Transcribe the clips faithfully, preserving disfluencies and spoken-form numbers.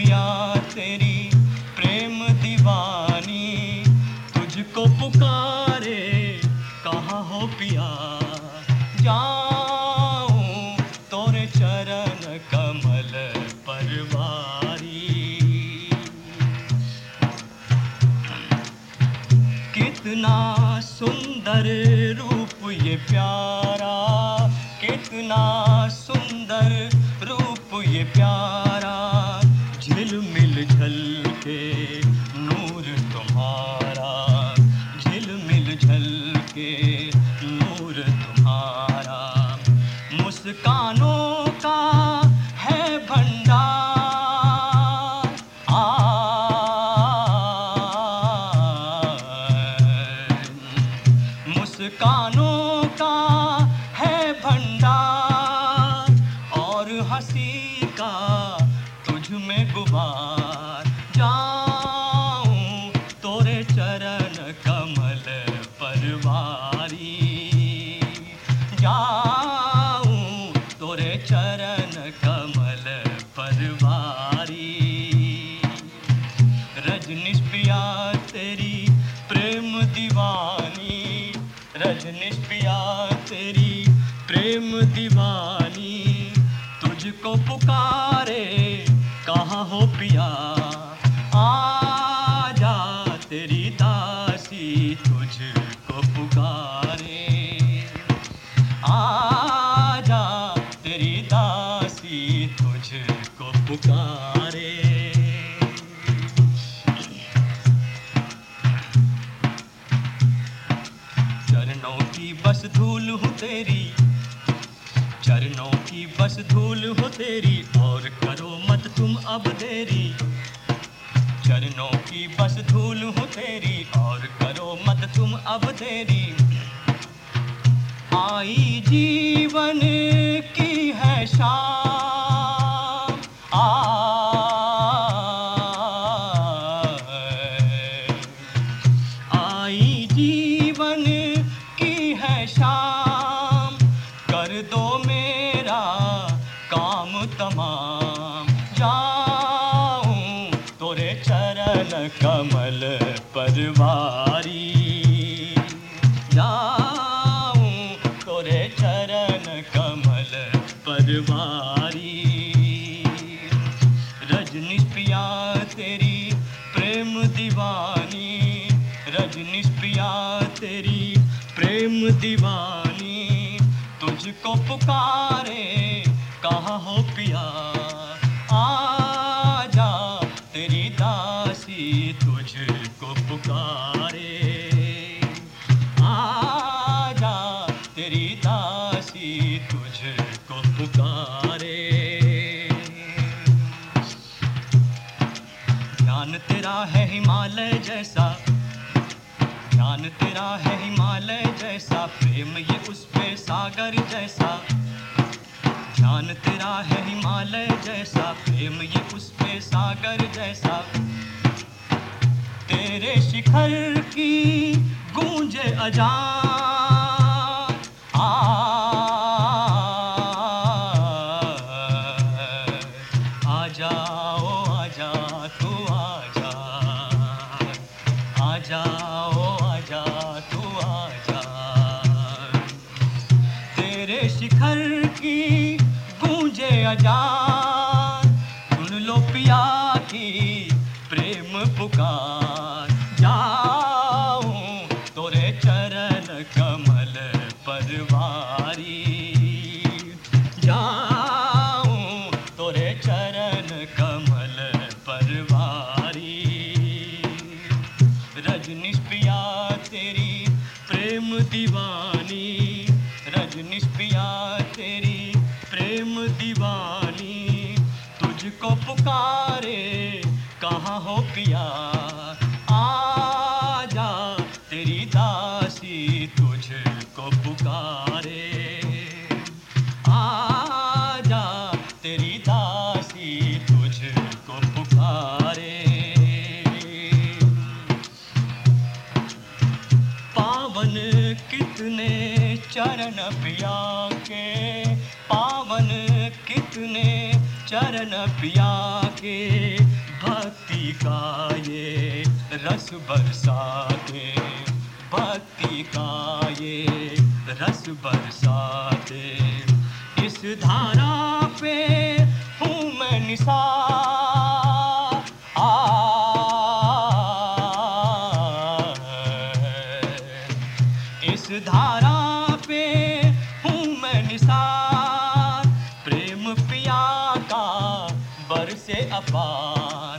पिया तेरी प्रेम दीवानी, तुझको पुकारे कहाँ हो पिया, जाऊं तोरे चरण कमल परवारी। कितना सुंदर रूप ये प्यारा, कितना सुंदर रूप ये प्यारा, झिलमिल झलके नूर तुम्हारा, झिलमिल झलके नूर तुम्हारा, मुस्कानों का है भंडार, आ मुस्कानों का है भंडार, और हंसी का तुझ में गुबार, जाऊं तोरे चरण कमल परवारी, जाऊं तोरे चरण कमल परवारी। रजनीश पिया तेरी प्रेम दीवानी, रजनीश पिया तेरी प्रेम दीवानी, तुझको पुकारे कहाँ हो पिया, आजा तेरी दासी तुझको पुकारे, आजा तेरी दासी तुझको पुकारे। चरणों की बस धूल हूँ तेरी, चरणों की बस धूल हो तेरी, और करो मत तुम अब देरी, चरणों की बस धूल हो तेरी, और करो मत तुम अब देरी। आई जीवन की है शाम, आ आई जीवन की है शाम, कर दो मेरा काम तमाम, जाऊं तोरे चरण कमल परवारी, जाऊं तोरे चरण कमल परवारी। रजनीश पिया तेरी प्रेम दीवानी, रजनीश पिया तेरी प्रेम दीवानी, तुझको पुकारे कहाँ हो पिया, आजा तेरी दासी तुझको पुकारे, आजा तेरी दासी तुझको पुकारे। ध्यान तेरा है हिमालय जैसा, ध्यान तेरा है हिमालय जैसा, प्रेम ये उस पे सागर जैसा, ध्यान तेरा है हिमालय जैसा, प्रेम ये उस पे सागर जैसा, तेरे शिखर की गूंजे अजान, आ आ जाओ आ जा तू आ जा, आ जाओ आ जा तू आ जा, तेरे शिखर की गूंजे अजान, सुन लो पिया की प्रेम पुकार, जाऊं तोरे चरण कमल परवारी, जाऊं तोरे चरण कमल परवारी। रजनीश पिया तेरी प्रेम दीवानी, रजनीश पिया तेरी प्रेम दीवानी, तुझको पुकारे कहाँ हो पिया, आजा तेरी दासी तुझको पुकारे, आजा तेरी दासी तुझको पुकारे। पावन कितने चरण पिया के, पावन कितने चरण पिया के, भक्ति का ये रस बरसाते, भक्ति का ये रस बरसाते। इस धारा पे हूँ मैं निसार, आ इस धारा पे हूँ मैं निसार। प्रेम पिया का बरसे अपार,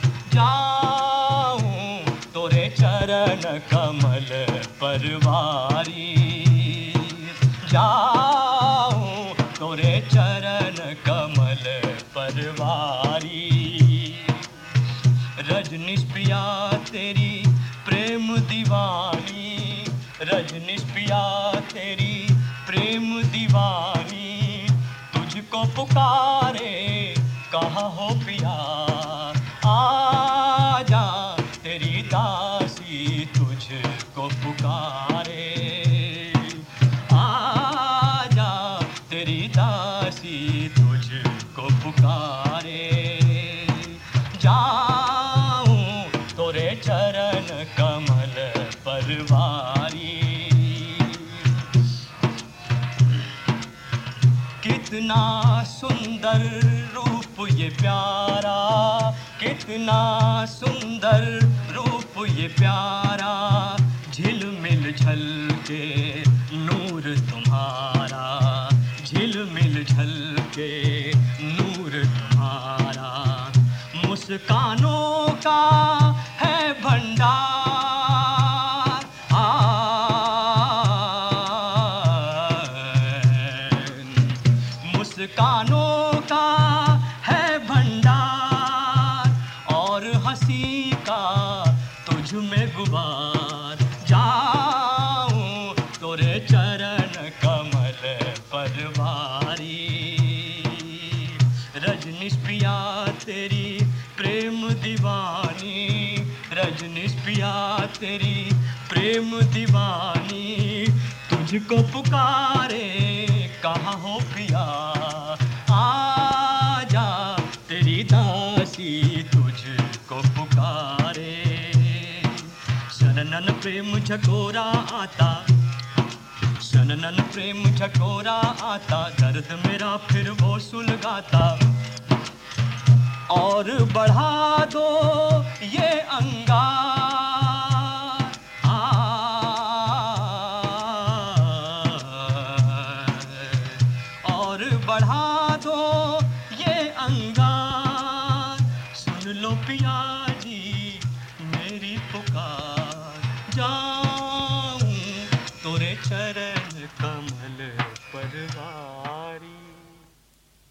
जाऊं तोरे चरण कमल परवारी, जाऊं तोरे चरण कमल परवारी। रजनीश पिया तेरी प्रेम दीवानी, रजनीश पिया तेरी प्रेम दीवानी। तुझको पुकारे कहाँ हो पिया, आजा तेरी दासी तुझको पुकारे, आजा तेरी दासी तुझको पुकारे। जाऊं तोरे चरण कमल परवारी। कितना सुंदर रूप ये प्यारा, कितना सुंदर रूप ये प्यारा। झिलमिल झलके नूर तुम्हारा, झिलमिल झलके नूर तुम्हारा। मुस्कानों का है भंडार, मुस्कानों का है भंडार। और हंसी का तुझ में गुबार, जाऊं तोरे चरण कमल परवारी। रजनीश पिया तेरी प्रेम दीवानी, रजनीश पिया तेरी प्रेम दीवानी। तुझको पुकारे कहाँ हो पिया, आजा तेरी दासी तुझको पुकारे। शननन प्रेम झकोरा आता, शननन प्रेम झकोरा आता। दर्द मेरा फिर वो सुलगाता, और बढ़ा दो ये अंगार, और बढ़ा दो ये अंगार। सुन लो पिया जी मेरी पुकार, जाऊं तोरे चरण कमल परवार।